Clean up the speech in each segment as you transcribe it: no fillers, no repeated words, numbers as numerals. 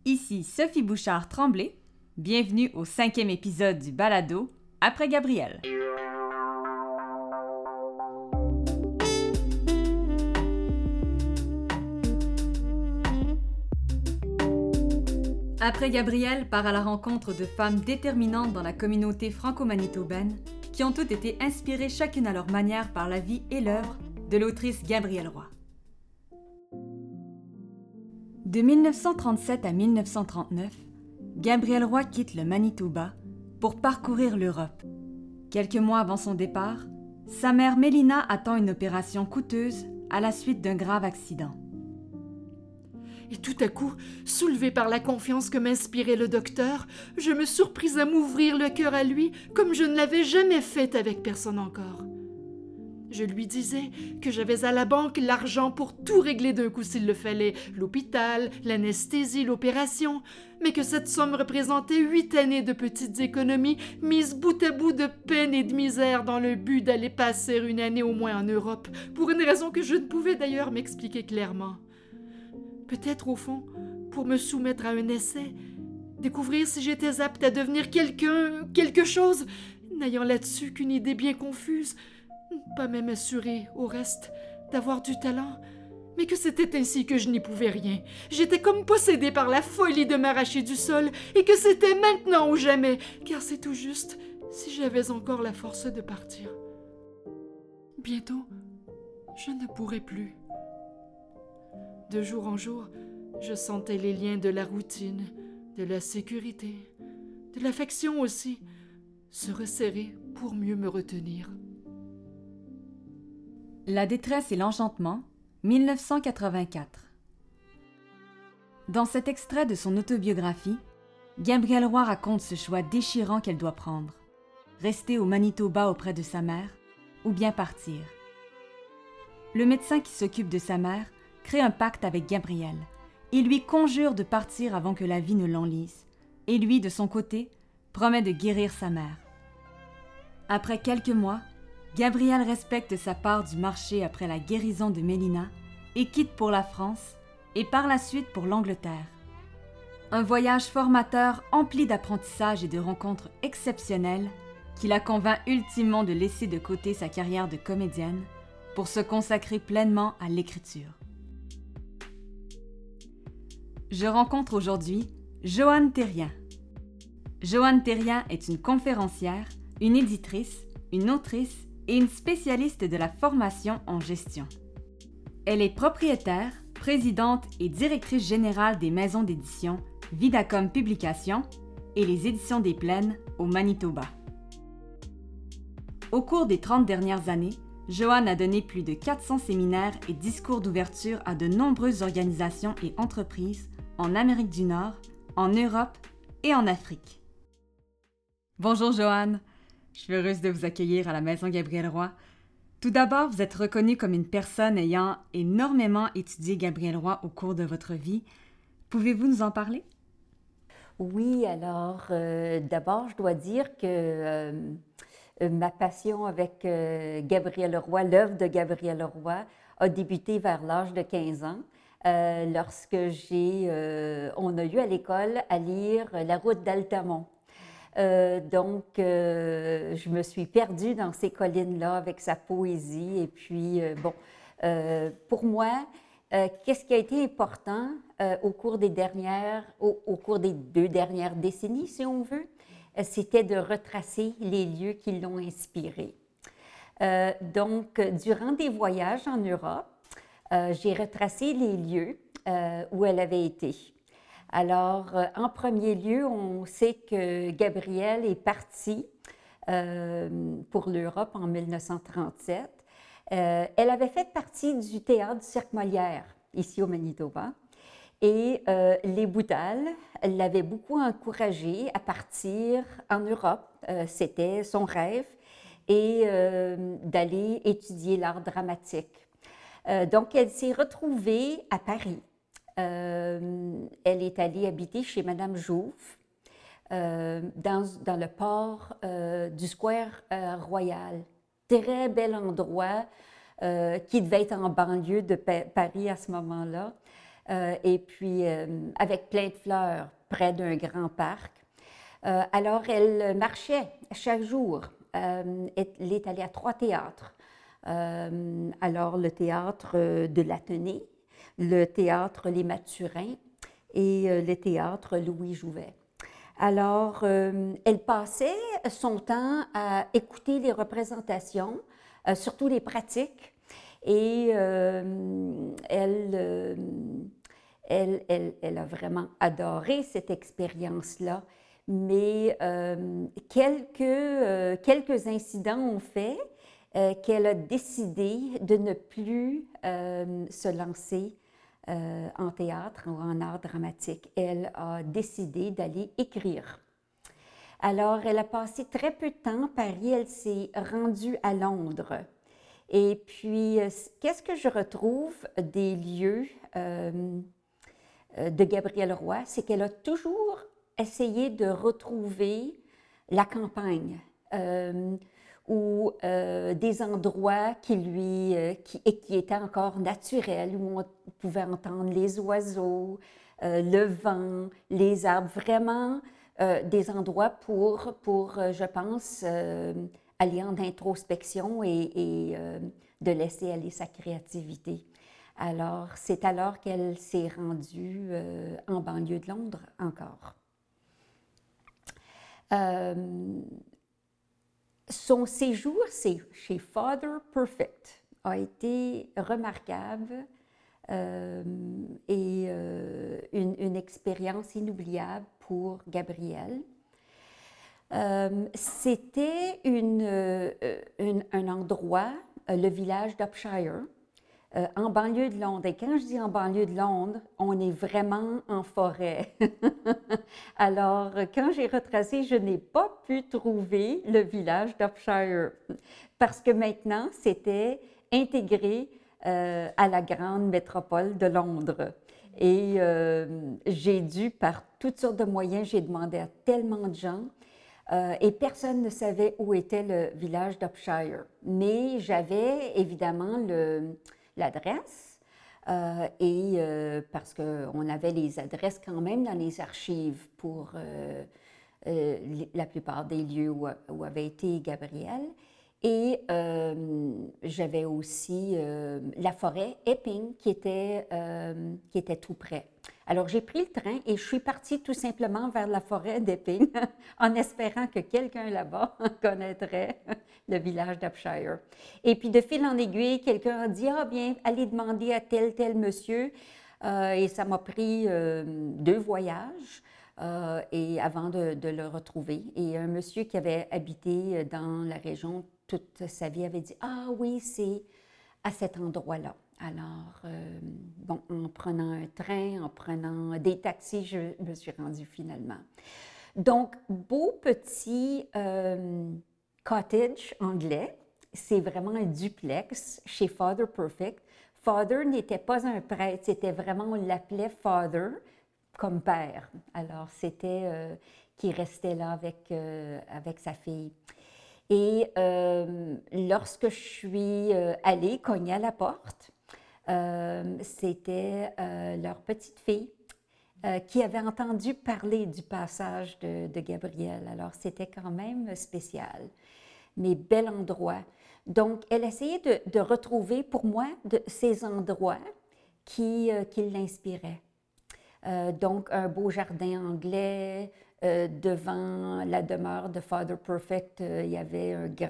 Ici Sophie Bouchard-Tremblay. Bienvenue au 5e épisode du balado Après Gabriel. Après Gabriel part à la rencontre de femmes déterminantes dans la communauté franco-manitobaine qui ont toutes été inspirées chacune à leur manière par la vie et l'œuvre de l'autrice Gabrielle Roy. De 1937 à 1939, Gabrielle Roy quitte le Manitoba pour parcourir l'Europe. Quelques mois avant son départ, sa mère Mélina attend une opération coûteuse à la suite d'un grave accident. Et tout à coup, soulevée par la confiance que m'inspirait le docteur, je me surpris à m'ouvrir le cœur à lui comme je ne l'avais jamais fait avec personne encore. Je lui disais que j'avais à la banque l'argent pour tout régler d'un coup s'il le fallait, l'hôpital, l'anesthésie, l'opération, mais que cette somme représentait 8 années de petites économies mises bout à bout de peine et de misère dans le but d'aller passer une année au moins en Europe, pour une raison que je ne pouvais d'ailleurs m'expliquer clairement. Peut-être, au fond, pour me soumettre à un essai, découvrir si j'étais apte à devenir quelqu'un, quelque chose, n'ayant là-dessus qu'une idée bien confuse, pas même assurée, au reste, d'avoir du talent, mais que c'était ainsi que je n'y pouvais rien. J'étais comme possédée par la folie de m'arracher du sol, et que c'était maintenant ou jamais, car c'est tout juste si j'avais encore la force de partir. Bientôt, je ne pourrais plus. De jour en jour, je sentais les liens de la routine, de la sécurité, de l'affection aussi, se resserrer pour mieux me retenir. La détresse et l'enchantement, 1984. Dans cet extrait de son autobiographie, Gabrielle Roy raconte ce choix déchirant qu'elle doit prendre. Rester au Manitoba auprès de sa mère ou bien partir. Le médecin qui s'occupe de sa mère crée un pacte avec Gabrielle. Il lui conjure de partir avant que la vie ne l'enlise. Et lui, de son côté, promet de guérir sa mère. Après quelques mois, Gabrielle respecte sa part du marché après la guérison de Mélina et quitte pour la France et par la suite pour l'Angleterre. Un voyage formateur empli d'apprentissage et de rencontres exceptionnelles qui la convainc ultimement de laisser de côté sa carrière de comédienne pour se consacrer pleinement à l'écriture. Je rencontre aujourd'hui Joanne Thérien. Joanne Thérien est une conférencière, une éditrice, une autrice et une spécialiste de la formation en gestion. Elle est propriétaire, présidente et directrice générale des maisons d'édition Vidacom Publications et les Éditions des Plaines au Manitoba. Au cours des 30 dernières années, Joanne a donné plus de 400 séminaires et discours d'ouverture à de nombreuses organisations et entreprises en Amérique du Nord, en Europe et en Afrique. Bonjour Joanne, je suis heureuse de vous accueillir à la Maison Gabrielle Roy. Tout d'abord, vous êtes reconnue comme une personne ayant énormément étudié Gabrielle Roy au cours de votre vie. Pouvez-vous nous en parler? Oui, alors d'abord, je dois dire que ma passion avec Gabrielle Roy, l'œuvre de Gabrielle Roy, a débuté vers l'âge de 15 ans. Lorsque on a eu à l'école à lire La route d'Altamont. Je me suis perdue dans ces collines-là avec sa poésie. Et puis, pour moi, qu'est-ce qui a été important au cours des 2 dernières décennies, si on veut, c'était de retracer les lieux qui l'ont inspirée. Durant des voyages en Europe, j'ai retracé les lieux où elle avait été. Alors, en premier lieu, on sait que Gabrielle est partie pour l'Europe en 1937. Elle avait fait partie du théâtre du Cirque Molière, ici au Manitoba. Et les Boutales l'avaient beaucoup encouragée à partir en Europe. C'était son rêve, et d'aller étudier l'art dramatique. Donc, elle s'est retrouvée à Paris. Elle est allée habiter chez Madame Jouve, dans le port du Square Royal. Très bel endroit qui devait être en banlieue de Paris à ce moment-là. et puis avec plein de fleurs près d'un grand parc. Alors, elle marchait chaque jour. Elle est allée à 3 théâtres. Alors, le théâtre de l'Athénée, le théâtre Les Mathurins et le théâtre Louis Jouvet. Alors, elle passait son temps à écouter les représentations, surtout les pratiques, et elle a vraiment adoré cette expérience-là. Mais quelques incidents ont fait qu'elle a décidé de ne plus se lancer en théâtre ou en art dramatique. Elle a décidé d'aller écrire. Alors, elle a passé très peu de temps à Paris. Elle s'est rendue à Londres. Et puis, qu'est-ce que je retrouve des lieux de Gabrielle Roy? C'est qu'elle a toujours essayé de retrouver la campagne ou des endroits qui étaient encore naturels, où on pouvait entendre les oiseaux, le vent, les arbres, vraiment des endroits pour je pense, aller en introspection et de laisser aller sa créativité. Alors, c'est alors qu'elle s'est rendue en banlieue de Londres encore. Son séjour chez Father Perfect a été remarquable et une expérience inoubliable pour Gabrielle. C'était un endroit, le village d'Upshire, en banlieue de Londres. Et quand je dis en banlieue de Londres, on est vraiment en forêt. Alors, quand j'ai retracé, je n'ai pas pu trouver le village d'Upshire parce que maintenant, c'était intégré à la grande métropole de Londres. Et j'ai dû, par toutes sortes de moyens, j'ai demandé à tellement de gens et personne ne savait où était le village d'Upshire. Mais j'avais évidemment l'adresse parce qu'on avait les adresses quand même dans les archives pour la plupart des lieux où avait été Gabrielle. Et j'avais aussi la forêt Epping qui était tout près. Alors j'ai pris le train et je suis partie tout simplement vers la forêt d'Epping en espérant que quelqu'un là-bas connaîtrait le village d'Upshire. Et puis de fil en aiguille, quelqu'un a dit « Ah bien, allez demander à tel monsieur ». Et ça m'a pris 2 voyages. Et avant de le retrouver. Et un monsieur qui avait habité dans la région toute sa vie avait dit « Ah oui, c'est à cet endroit-là ». Alors, bon, en prenant un train, en prenant des taxis, je me suis rendue finalement. Donc, beau petit cottage anglais. C'est vraiment un duplex chez Father Perfect. Father n'était pas un prêtre, c'était vraiment, on l'appelait Father, comme père. Alors, c'était qui restait là avec sa fille. Et lorsque je suis allée cogner à la porte, c'était leur petite fille qui avait entendu parler du passage de Gabrielle. Alors, c'était quand même spécial, mais bel endroit. Donc, elle essayait de retrouver pour moi ces endroits qui l'inspiraient. Donc, un beau jardin anglais, devant la demeure de Father Perfect, il y avait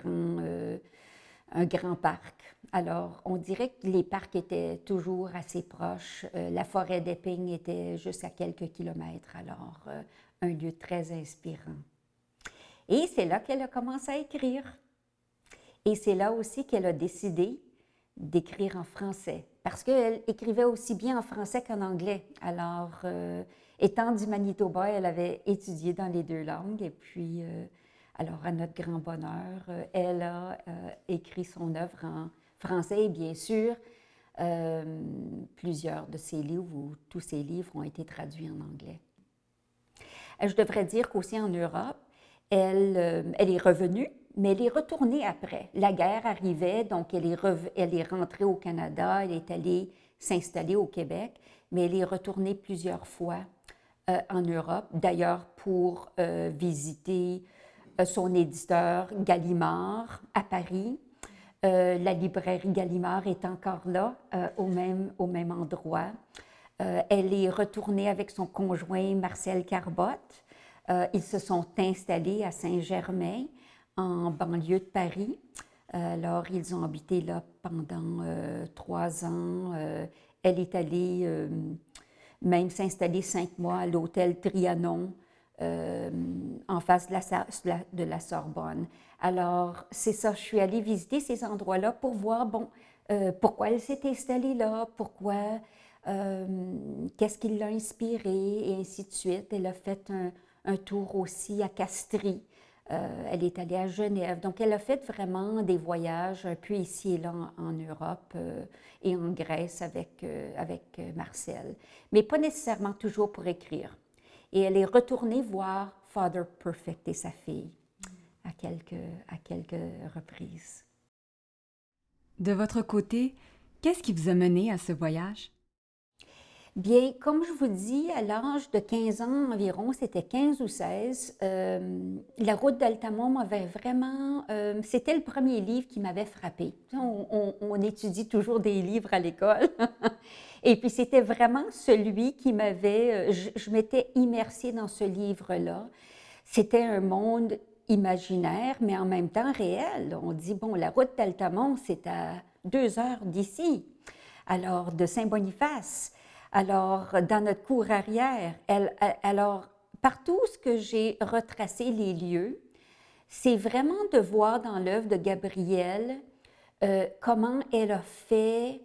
un grand parc. Alors, on dirait que les parcs étaient toujours assez proches. La forêt d'Epping était juste à quelques kilomètres, alors un lieu très inspirant. Et c'est là qu'elle a commencé à écrire. Et c'est là aussi qu'elle a décidé d'écrire en français, parce qu'elle écrivait aussi bien en français qu'en anglais. Alors, étant du Manitoba, elle avait étudié dans les 2 langues, et puis, alors, à notre grand bonheur, elle a écrit son œuvre en français, et bien sûr, plusieurs de ses livres, ou tous ses livres, ont été traduits en anglais. Je devrais dire qu'aussi en Europe, elle est revenue, mais elle est retournée après. La guerre arrivait, donc elle est rentrée au Canada, elle est allée s'installer au Québec, mais elle est retournée plusieurs fois en Europe, d'ailleurs pour visiter son éditeur Gallimard à Paris. La librairie Gallimard est encore là, au même endroit. Elle est retournée avec son conjoint Marcel Carbotte. Ils se sont installés à Saint-Germain, en banlieue de Paris. Alors, ils ont habité là pendant 3 ans. Elle est allée même s'installer 5 mois à l'hôtel Trianon, en face de la Sorbonne. Alors, c'est ça, je suis allée visiter ces endroits-là pour voir, bon, pourquoi elle s'est installée là, pourquoi, qu'est-ce qui l'a inspirée, et ainsi de suite. Elle a fait un tour aussi à Castries. Elle est allée à Genève. Donc, elle a fait vraiment des voyages un peu ici et là en Europe et en Grèce avec Marcel, mais pas nécessairement toujours pour écrire. Et elle est retournée voir Father Perfect et sa fille à quelques reprises. De votre côté, qu'est-ce qui vous a mené à ce voyage? Bien, comme je vous dis, à l'âge de 15 ans environ, c'était 15 ou 16, la route d'Altamont m'avait vraiment... c'était le premier livre qui m'avait frappée. On étudie toujours des livres à l'école. Et puis, c'était vraiment celui qui m'avait... je m'étais immersée dans ce livre-là. C'était un monde imaginaire, mais en même temps réel. On dit, bon, la route d'Altamont, c'est à 2 heures d'ici, alors de Saint-Boniface. Alors, dans notre cour arrière, alors, partout ce que j'ai retracé les lieux, c'est vraiment de voir dans l'œuvre de Gabrielle comment elle a fait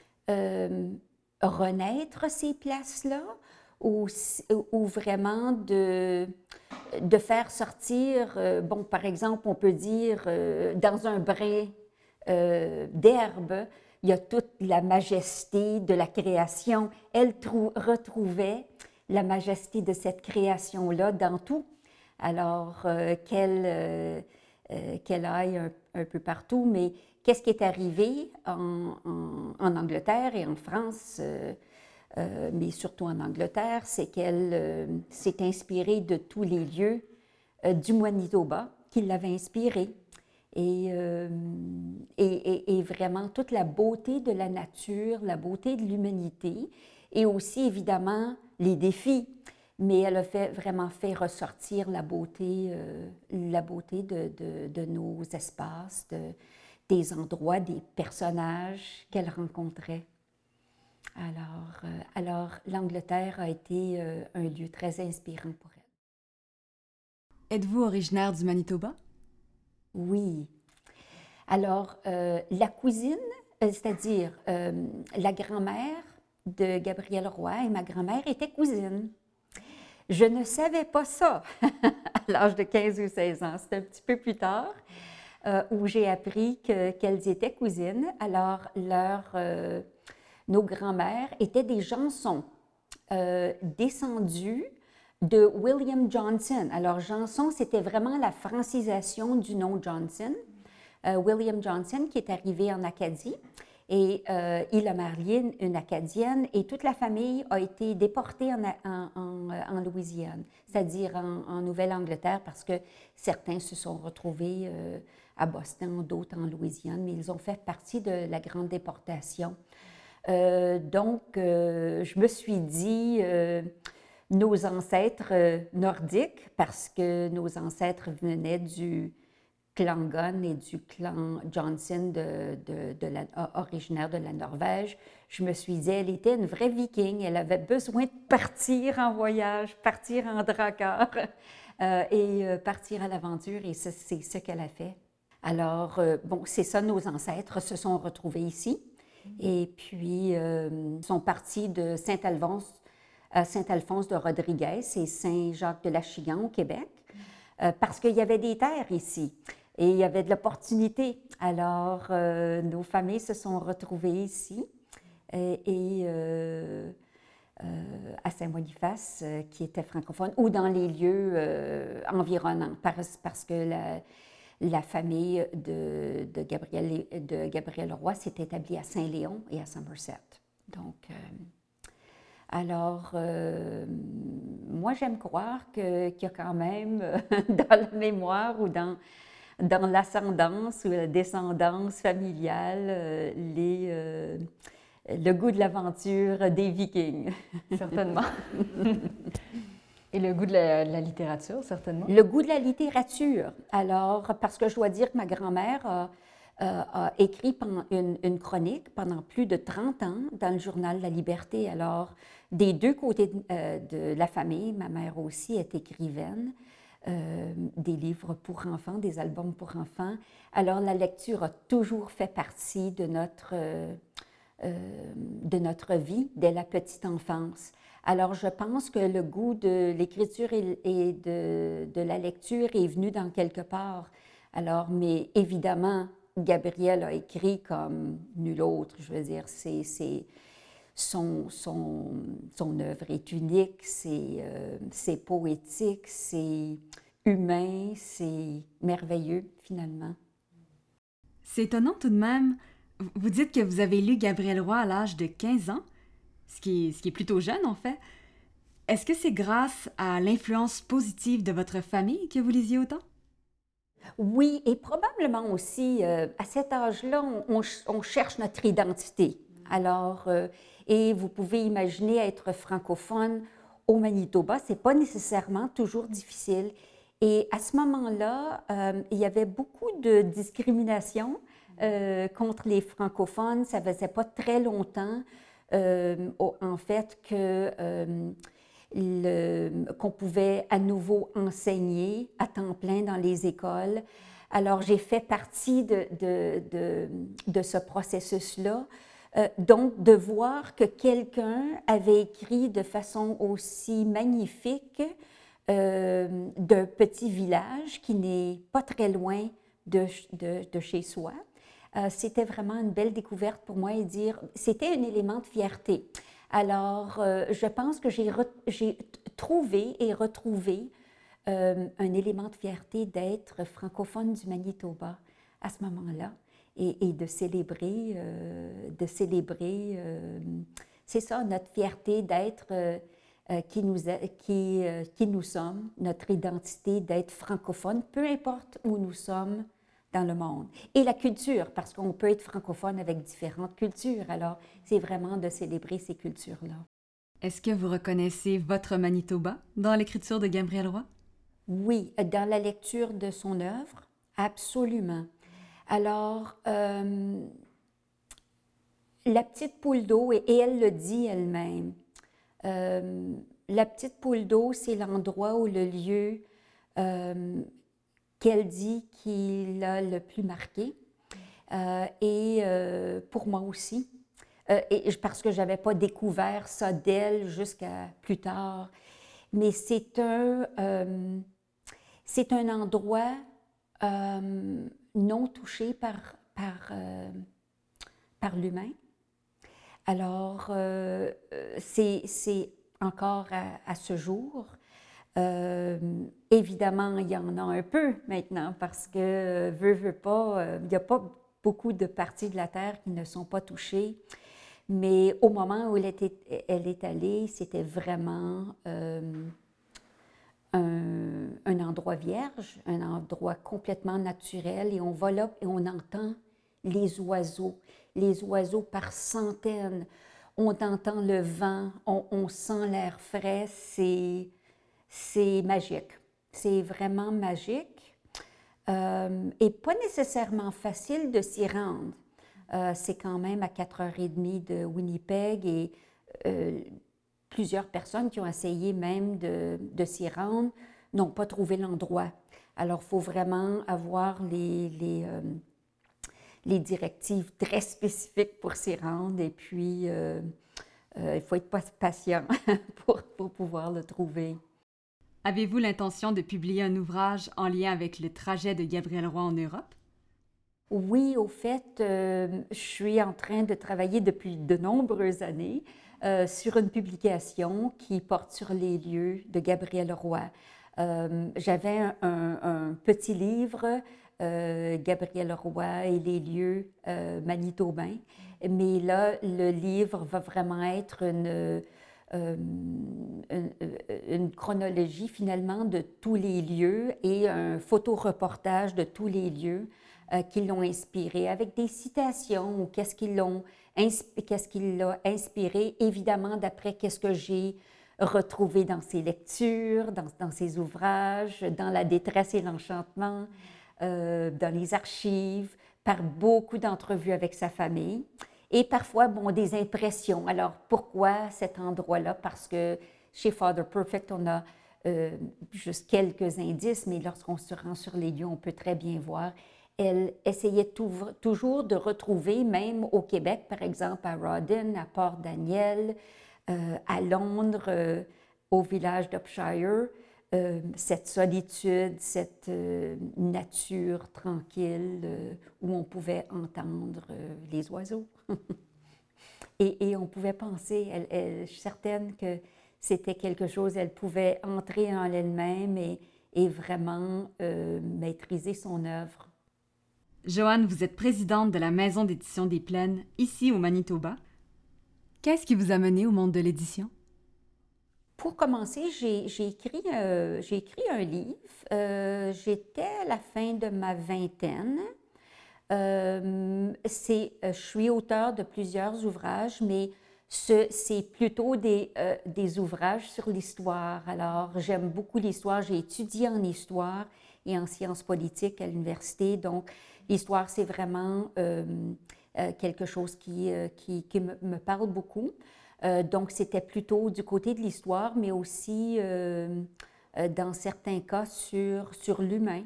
renaître ces places-là, ou vraiment de faire sortir, bon, par exemple, on peut dire, dans un brin d'herbe, il y a toute la majesté de la création. Elle retrouvait la majesté de cette création-là dans tout. Alors, qu'elle aille un peu partout, mais qu'est-ce qui est arrivé en Angleterre et en France, mais surtout en Angleterre, c'est qu'elle s'est inspirée de tous les lieux du Manitoba qui l'avaient inspirée. Et vraiment toute la beauté de la nature, la beauté de l'humanité, et aussi évidemment les défis. Mais elle a vraiment fait ressortir la beauté de nos espaces, des endroits, des personnages qu'elle rencontrait. Alors l'Angleterre a été un lieu très inspirant pour elle. Êtes-vous originaire du Manitoba? Oui. Alors, la cousine, c'est-à-dire la grand-mère de Gabrielle Roy et ma grand-mère étaient cousines. Je ne savais pas ça à l'âge de 15 ou 16 ans. C'est un petit peu plus tard où j'ai appris qu'elles étaient cousines. Alors, nos grands-mères étaient des Janson, descendus de William Johnson. Alors, Janson, c'était vraiment la francisation du nom Johnson. William Johnson, qui est arrivé en Acadie, et il a marié une Acadienne, et toute la famille a été déportée en Louisiane, c'est-à-dire en Nouvelle-Angleterre, parce que certains se sont retrouvés à Boston, d'autres en Louisiane, mais ils ont fait partie de la grande déportation. Donc, je me suis dit... nos ancêtres nordiques, parce que nos ancêtres venaient du clan Gunn et du clan Johnson originaire de la Norvège. Je me suis dit, elle était une vraie viking, elle avait besoin de partir en voyage, partir en drakkar et partir à l'aventure, et c'est ce qu'elle a fait. Alors, bon, c'est ça, nos ancêtres se sont retrouvés ici, et puis sont partis de Saint-Alphonse de Rodriguez et Saint-Jacques-de-Lachigan au Québec, parce qu'il y avait des terres ici et il y avait de l'opportunité. Alors, nos familles se sont retrouvées ici et à Saint-Boniface, qui était francophone, ou dans les lieux environnants, parce que la famille de Gabrielle Roy s'est établie à Saint-Léon et à Somerset. Donc, alors, moi, j'aime croire qu'il y a quand même, dans la mémoire ou dans l'ascendance ou la descendance familiale, le goût de l'aventure des Vikings. Certainement. Et le goût de la littérature, certainement. Le goût de la littérature. Alors, parce que je dois dire que ma grand-mère a écrit une chronique pendant plus de 30 ans dans le journal La Liberté. Alors, des deux côtés de la famille, ma mère aussi est écrivaine, des livres pour enfants, des albums pour enfants. Alors, la lecture a toujours fait partie de notre vie dès la petite enfance. Alors, je pense que le goût de l'écriture et de la lecture est venu dans quelque part. Alors, mais évidemment, Gabriel a écrit comme nul autre. Je veux dire, son œuvre est unique, c'est poétique, c'est humain, c'est merveilleux, finalement. C'est étonnant tout de même. Vous dites que vous avez lu Gabriel Roy à l'âge de 15 ans, ce qui est plutôt jeune en fait. Est-ce que c'est grâce à l'influence positive de votre famille que vous lisiez autant? Oui, et probablement aussi, à cet âge-là, on cherche notre identité. Alors, et vous pouvez imaginer être francophone au Manitoba, ce n'est pas nécessairement toujours difficile. Et à ce moment-là, il y avait beaucoup de discrimination contre les francophones. Ça ne faisait pas très longtemps, en fait, qu'on pouvait à nouveau enseigner à temps plein dans les écoles. Alors, j'ai fait partie de ce processus-là. Donc, de voir que quelqu'un avait écrit de façon aussi magnifique d'un petit village qui n'est pas très loin de chez soi, c'était vraiment une belle découverte pour moi et dire, c'était un élément de fierté. Alors, je pense que j'ai trouvé et retrouvé un élément de fierté d'être francophone du Manitoba à ce moment-là et de célébrer, c'est ça, notre fierté d'être qui nous sommes, notre identité d'être francophone, peu importe où nous sommes dans le monde. Et la culture, parce qu'on peut être francophone avec différentes cultures. Alors, c'est vraiment de célébrer ces cultures-là. Est-ce que vous reconnaissez votre Manitoba dans l'écriture de Gabriel Roy? Oui, dans la lecture de son œuvre, absolument. Alors, la petite poule d'eau, et elle le dit elle-même, la petite poule d'eau, c'est l'endroit ou le lieu qu'elle dit qui l'a le plus marqué. Et pour moi aussi. Parce que je n'avais pas découvert ça d'elle jusqu'à plus tard. Mais c'est un endroit non touché par l'humain. Alors, c'est encore à ce jour. Évidemment, il y en a un peu maintenant parce que, veut pas, il n'y a pas beaucoup de parties de la Terre qui ne sont pas touchées. Mais au moment où elle est allée, c'était vraiment un endroit vierge, un endroit complètement naturel. Et on va là et on entend les oiseaux par centaines. On entend le vent, on sent l'air frais. C'est magique. C'est vraiment magique. Et pas nécessairement facile de s'y rendre. C'est quand même à 4h30 de Winnipeg et plusieurs personnes qui ont essayé même de s'y rendre n'ont pas trouvé l'endroit. Alors, il faut vraiment avoir les directives très spécifiques pour s'y rendre et puis il faut être patient pour pouvoir le trouver. Avez-vous l'intention de publier un ouvrage en lien avec le trajet de Gabriel Roy en Europe? Oui, au fait, je suis en train de travailler depuis de nombreuses années sur une publication qui porte sur les lieux de Gabriel Roy. J'avais un petit livre Gabriel Roy et les lieux manitobains. Mais là, le livre va vraiment être une chronologie finalement de tous les lieux et un photoreportage de tous les lieux qui l'ont inspiré, avec des citations ou qu'est-ce qui l'a inspiré, évidemment d'après qu'est-ce que j'ai retrouvé dans ses lectures, dans ses ouvrages, dans La détresse et l'enchantement, dans les archives, par beaucoup d'entrevues avec sa famille et parfois, bon, des impressions. Alors, pourquoi cet endroit-là? Parce que chez Father Perfect, on a juste quelques indices, mais lorsqu'on se rend sur les lieux, on peut très bien voir. Elle essayait toujours de retrouver, même au Québec, par exemple, à Rawdon, à Port-Daniel, à Londres, au village d'Upshire, cette solitude, cette nature tranquille où on pouvait entendre les oiseaux. et on pouvait penser, je suis certaine que c'était quelque chose, elle pouvait entrer en elle-même et vraiment maîtriser son œuvre. Joanne, vous êtes présidente de la Maison d'édition des Plaines, ici au Manitoba. Qu'est-ce qui vous a mené au monde de l'édition? Pour commencer, j'ai écrit un livre. J'étais à la fin de ma vingtaine. Je suis auteure de plusieurs ouvrages, mais c'est plutôt des ouvrages sur l'histoire. Alors, j'aime beaucoup l'histoire. J'ai étudié en histoire et en sciences politiques à l'université. Donc, l'histoire, c'est vraiment quelque chose qui me parle beaucoup. Donc, c'était plutôt du côté de l'histoire, mais aussi, dans certains cas, sur l'humain.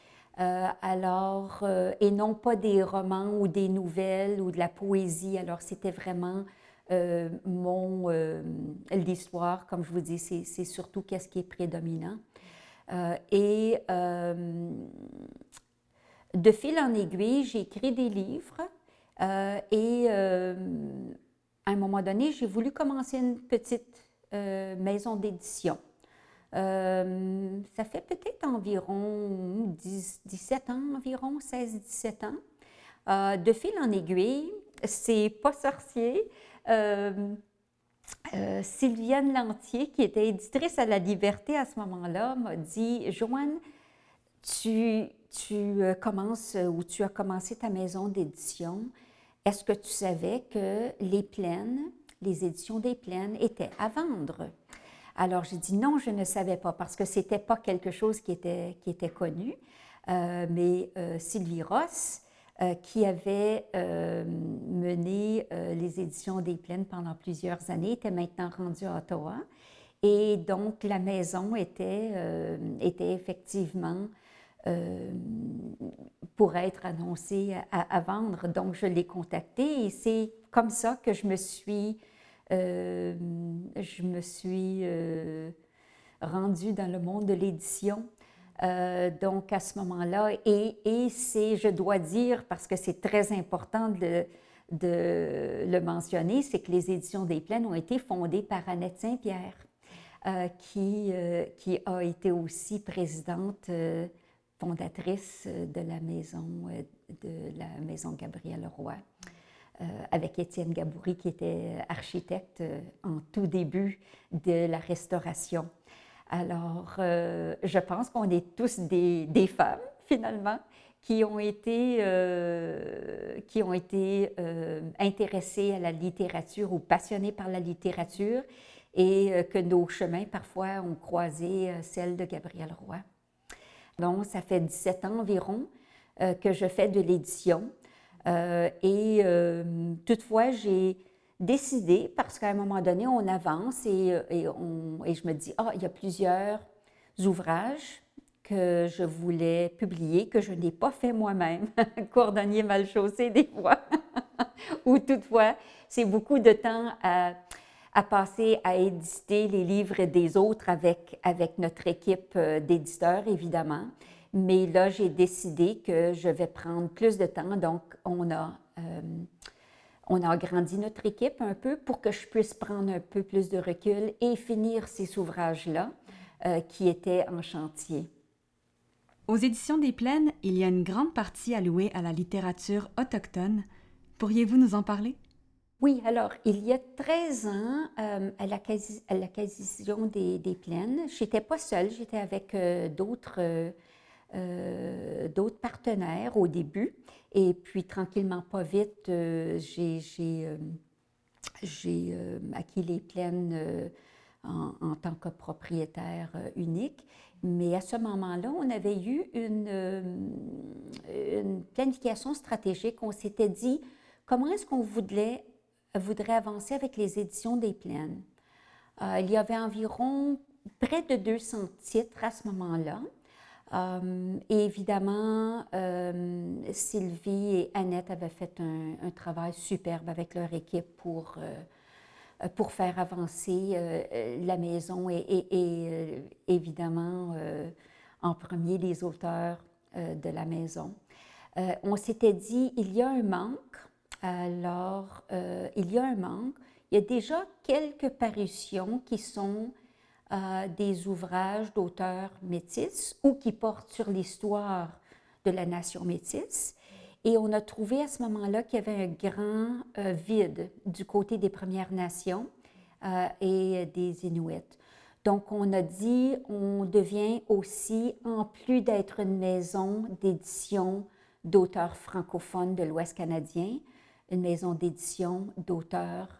Et non pas des romans ou des nouvelles ou de la poésie. Alors, c'était vraiment l'histoire, comme je vous dis, c'est surtout qu'est-ce qui est prédominant. De fil en aiguille, j'ai écrit des livres à un moment donné, j'ai voulu commencer une petite maison d'édition. Ça fait peut-être environ 17 ans, environ 16-17 ans. De fil en aiguille, c'est pas sorcier. Sylviane Lantier, qui était éditrice à La Liberté à ce moment-là, m'a dit « Joanne, tu commences ou tu as commencé ta maison d'édition. Est-ce que tu savais que les Plaines, les éditions des Plaines étaient à vendre? » Alors, j'ai dit non, je ne savais pas parce que ce n'était pas quelque chose qui était connu. Mais Sylvie Ross, qui avait mené les éditions des Plaines pendant plusieurs années, était maintenant rendue à Ottawa. Et donc, la maison était effectivement pour être annoncée à vendre. Donc, je l'ai contactée et c'est comme ça que je me suis rendue dans le monde de l'édition. Donc, à ce moment-là, et c'est, je dois dire, parce que c'est très important de le mentionner, c'est que les éditions des Plaines ont été fondées par Annette Saint-Pierre, qui a été aussi présidente fondatrice de la maison Gabriel Roy, avec Étienne Gaboury, qui était architecte en tout début de la Restauration. Alors, je pense qu'on est tous des femmes, finalement, qui ont été intéressées à la littérature ou passionnées par la littérature et que nos chemins, parfois, ont croisé celle de Gabriel Roy. Donc, ça fait 17 ans environ que je fais de l'édition. Toutefois, j'ai décidé, parce qu'à un moment donné, on avance et je me dis, il y a plusieurs ouvrages que je voulais publier, que je n'ai pas fait moi-même, cordonnier mal chaussé des fois, ou toutefois, c'est beaucoup de temps à passer à éditer les livres des autres avec notre équipe d'éditeurs, évidemment. Mais là, j'ai décidé que je vais prendre plus de temps, donc on a agrandi notre équipe un peu pour que je puisse prendre un peu plus de recul et finir ces ouvrages-là qui étaient en chantier. Aux Éditions des Plaines, il y a une grande partie allouée à la littérature autochtone. Pourriez-vous nous en parler? Oui, alors, il y a 13 ans, à l'Acquisition des Plaines, je n'étais pas seule, j'étais avec d'autres partenaires au début. Et puis, tranquillement, pas vite, j'ai acquis les plaines en tant que propriétaire unique. Mais à ce moment-là, on avait eu une planification stratégique. On s'était dit, comment est-ce qu'on voudrait avancer avec les éditions des plaines? Il y avait environ près de 200 titres à ce moment-là. Et évidemment, Sylvie et Annette avaient fait un travail superbe avec leur équipe pour faire avancer la maison et évidemment, en premier, les auteurs de la maison. On s'était dit, il y a un manque. Alors, il y a un manque. Il y a déjà quelques parutions qui sont des ouvrages d'auteurs métis ou qui portent sur l'histoire de la nation métisse. Et on a trouvé à ce moment-là qu'il y avait un grand vide du côté des Premières Nations et des Inuits. Donc, on a dit, on devient aussi, en plus d'être une maison d'édition d'auteurs francophones de l'Ouest canadien, une maison d'édition d'auteurs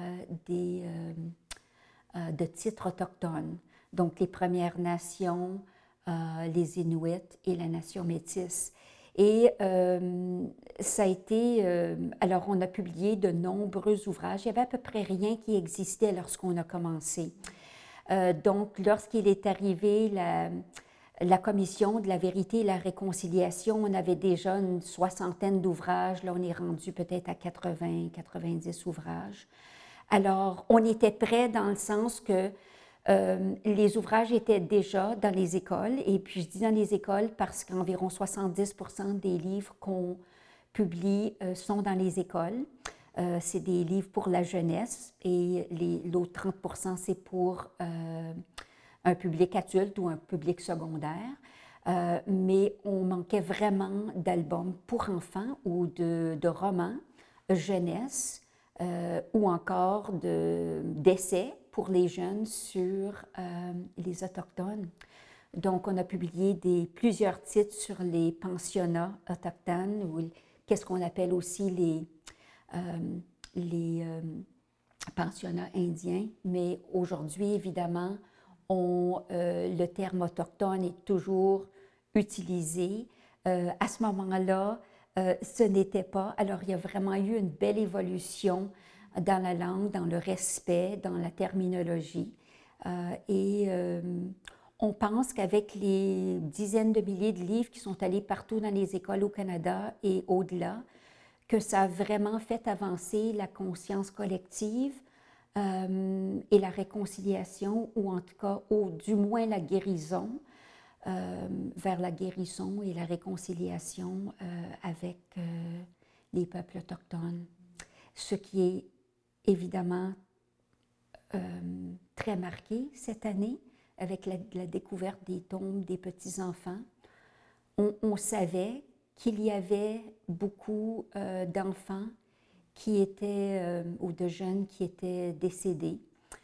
de titres autochtones, donc les Premières Nations, les Inuits et la nation métisse. Et ça a été, alors on a publié de nombreux ouvrages. Il y avait à peu près rien qui existait lorsqu'on a commencé. Donc, lorsqu'il est arrivé la Commission de la vérité et la réconciliation, on avait déjà une soixantaine d'ouvrages. Là, on est rendu peut-être à 80, 90 ouvrages. Alors, on était prêt dans le sens que les ouvrages étaient déjà dans les écoles. Et puis, je dis dans les écoles parce qu'environ 70% des livres qu'on publie sont dans les écoles. C'est des livres pour la jeunesse et l'autre 30%, c'est pour un public adulte ou un public secondaire. Mais on manquait vraiment d'albums pour enfants ou de romans jeunesse ou encore d'essais pour les jeunes sur les Autochtones. Donc, on a publié plusieurs titres sur les pensionnats autochtones ou qu'est-ce qu'on appelle aussi les pensionnats indiens. Mais aujourd'hui, évidemment, le terme autochtone est toujours utilisé. À ce moment-là, ce n'était pas. Alors, il y a vraiment eu une belle évolution dans la langue, dans le respect, dans la terminologie. On pense qu'avec les dizaines de milliers de livres qui sont allés partout dans les écoles au Canada et au-delà, que ça a vraiment fait avancer la conscience collective et la réconciliation, ou en tout cas, ou du moins la guérison, vers la guérison et la réconciliation avec les peuples autochtones. Ce qui est évidemment très marqué cette année avec la découverte des tombes des petits-enfants. On savait qu'il y avait beaucoup d'enfants qui étaient, ou de jeunes qui étaient décédés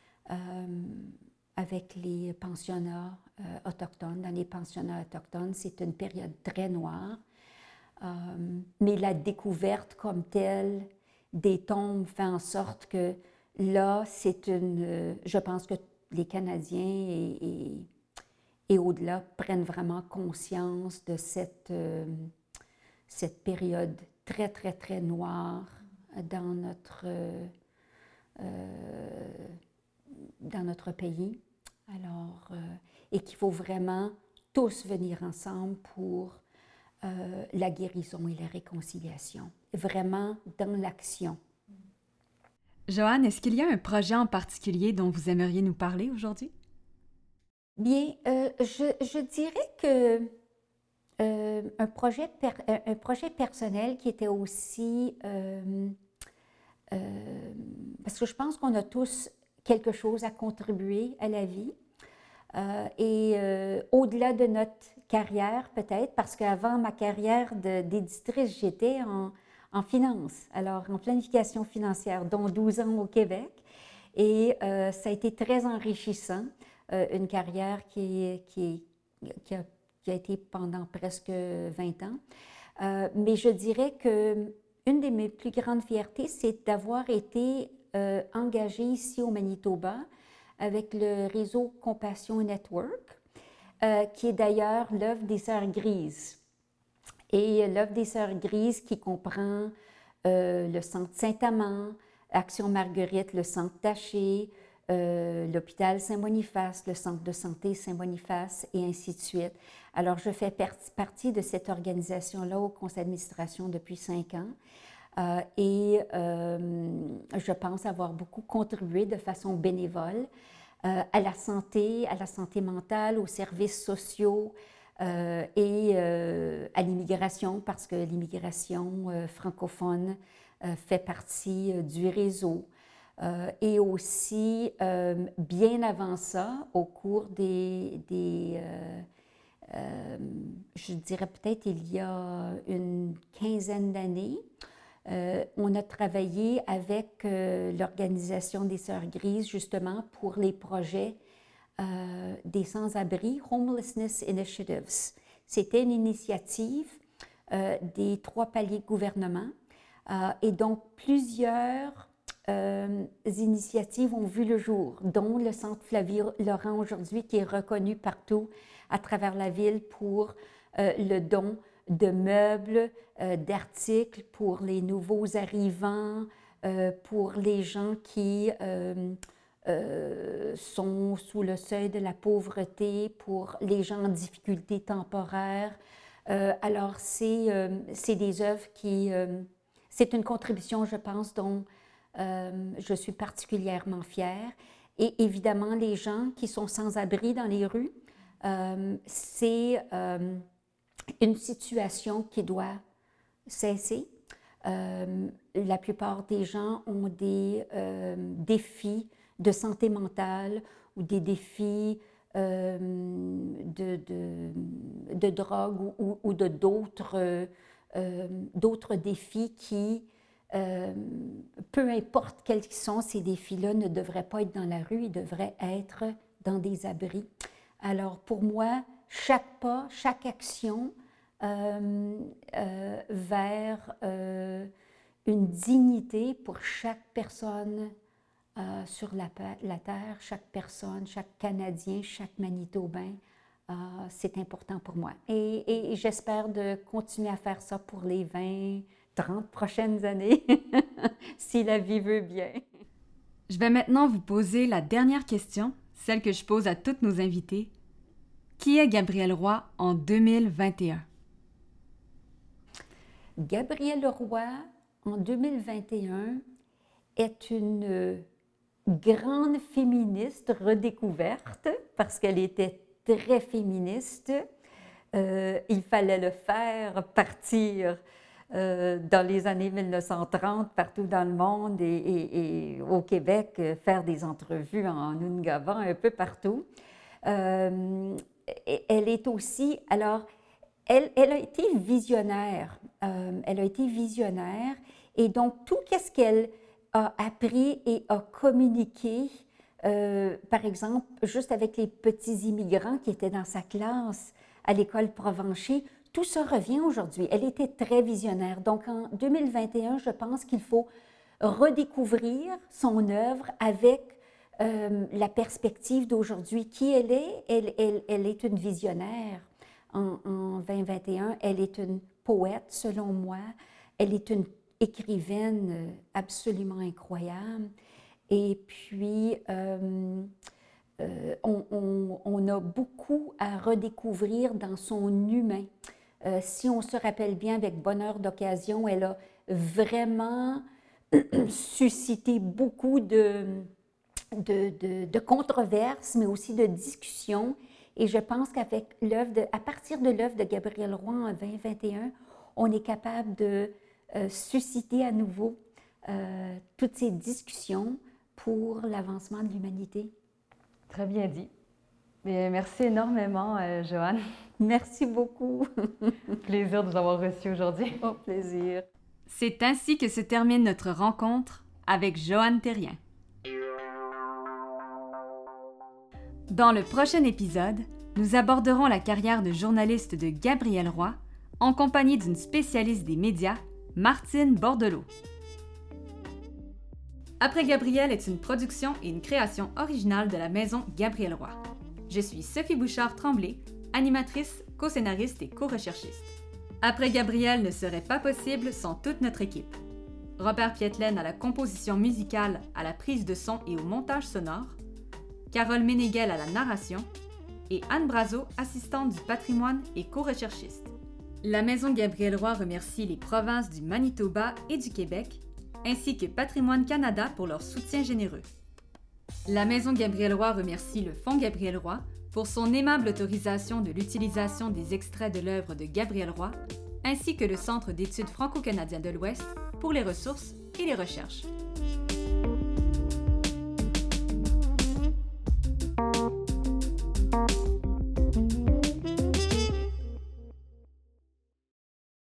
avec les pensionnats autochtones. Dans les pensionnats autochtones, c'est une période très noire. Mais la découverte comme telle des tombes fait en sorte que là, je pense que les Canadiens et au-delà prennent vraiment conscience de cette période très, très, très noire dans notre pays. Alors, et qu'il faut vraiment tous venir ensemble pour la guérison et la réconciliation, vraiment dans l'action. Joanne, est-ce qu'il y a un projet en particulier dont vous aimeriez nous parler aujourd'hui? Bien, je dirais que un projet personnel qui était aussi... parce que je pense qu'on a tous quelque chose à contribuer à la vie. au-delà de notre carrière peut-être, parce qu'avant ma carrière d'éditrice, j'étais en finance, alors en planification financière, dont 12 ans au Québec. Et ça a été très enrichissant, une carrière qui a été pendant presque 20 ans. Mais je dirais que une de mes plus grandes fiertés, c'est d'avoir été engagée ici au Manitoba avec le réseau Compassion Network, qui est d'ailleurs l'œuvre des Sœurs Grises. Et l'œuvre des Sœurs Grises qui comprend le Centre Saint-Amand, Action Marguerite, le Centre Taché, l'hôpital Saint-Boniface, le Centre de santé Saint-Boniface, et ainsi de suite. Alors, je fais partie de cette organisation-là au conseil d'administration depuis 5 ans. Et je pense avoir beaucoup contribué de façon bénévole à la santé mentale, aux services sociaux et à l'immigration, parce que l'immigration francophone fait partie du réseau. Et aussi, bien avant ça, au cours je dirais peut-être il y a une quinzaine d'années, on a travaillé avec l'Organisation des Sœurs Grises justement pour les projets des sans-abri, Homelessness Initiatives. C'était une initiative des 3 paliers de gouvernement et donc plusieurs initiatives ont vu le jour, dont le Centre Flavie-Laurent aujourd'hui qui est reconnu partout à travers la ville pour le don de meubles, d'articles pour les nouveaux arrivants, pour les gens qui sont sous le seuil de la pauvreté, pour les gens en difficulté temporaire. Alors, c'est des œuvres qui... c'est une contribution, je pense, dont je suis particulièrement fière. Et évidemment, les gens qui sont sans abri dans les rues, c'est une situation qui doit cesser. La plupart des gens ont des défis de santé mentale ou des défis de drogue ou de d'autres défis qui, peu importe quels sont ces défis-là, ne devraient pas être dans la rue, ils devraient être dans des abris. Alors pour moi, chaque pas, chaque action vers une dignité pour chaque personne sur la terre, chaque personne, chaque Canadien, chaque Manitobain, c'est important pour moi. Et j'espère de continuer à faire ça pour les 20, 30 prochaines années, si la vie veut bien. Je vais maintenant vous poser la dernière question, celle que je pose à toutes nos invités. Qui est Gabrielle Roy en 2021? Gabrielle Roy, en 2021, est une grande féministe redécouverte parce qu'elle était très féministe. Il fallait le faire partir dans les années 1930 partout dans le monde et au Québec, faire des entrevues en Ungava un peu partout. Elle est aussi, alors, elle a été visionnaire. Elle a été visionnaire et donc tout ce qu'elle a appris et a communiqué, par exemple, juste avec les petits immigrants qui étaient dans sa classe à l'école Provencher, tout ça revient aujourd'hui. Elle était très visionnaire. Donc, en 2021, je pense qu'il faut redécouvrir son œuvre avec la perspective d'aujourd'hui. Qui elle est? Elle est une visionnaire. En 2021, elle est une poète, selon moi. Elle est une écrivaine absolument incroyable. Et puis, on a beaucoup à redécouvrir dans son humain. Si on se rappelle bien, avec Bonheur d'occasion, elle a vraiment suscité beaucoup de controverses, mais aussi de discussions. Et je pense qu'à partir de l'œuvre de Gabrielle Roy en 2021, on est capable de susciter à nouveau toutes ces discussions pour l'avancement de l'humanité. Très bien dit. Et merci énormément, Joanne. Merci beaucoup. Plaisir de vous avoir reçu aujourd'hui. Au plaisir. C'est ainsi que se termine notre rencontre avec Joanne Thérien. Dans le prochain épisode, nous aborderons la carrière de journaliste de Gabrielle Roy en compagnie d'une spécialiste des médias, Martine Bordelot. Après Gabrielle est une production et une création originale de la Maison Gabrielle Roy. Je suis Sophie Bouchard-Tremblay, animatrice, co-scénariste et co-recherchiste. Après Gabrielle ne serait pas possible sans toute notre équipe. Robert Pietelaine à la composition musicale, à la prise de son et au montage sonore, Carole Ménéguel à la narration et Anne Brazo, assistante du patrimoine et co-recherchiste. La Maison Gabrielle Roy remercie les provinces du Manitoba et du Québec, ainsi que Patrimoine Canada pour leur soutien généreux. La Maison Gabrielle Roy remercie le Fonds Gabrielle Roy pour son aimable autorisation de l'utilisation des extraits de l'œuvre de Gabrielle Roy, ainsi que le Centre d'études franco-canadien de l'Ouest pour les ressources et les recherches.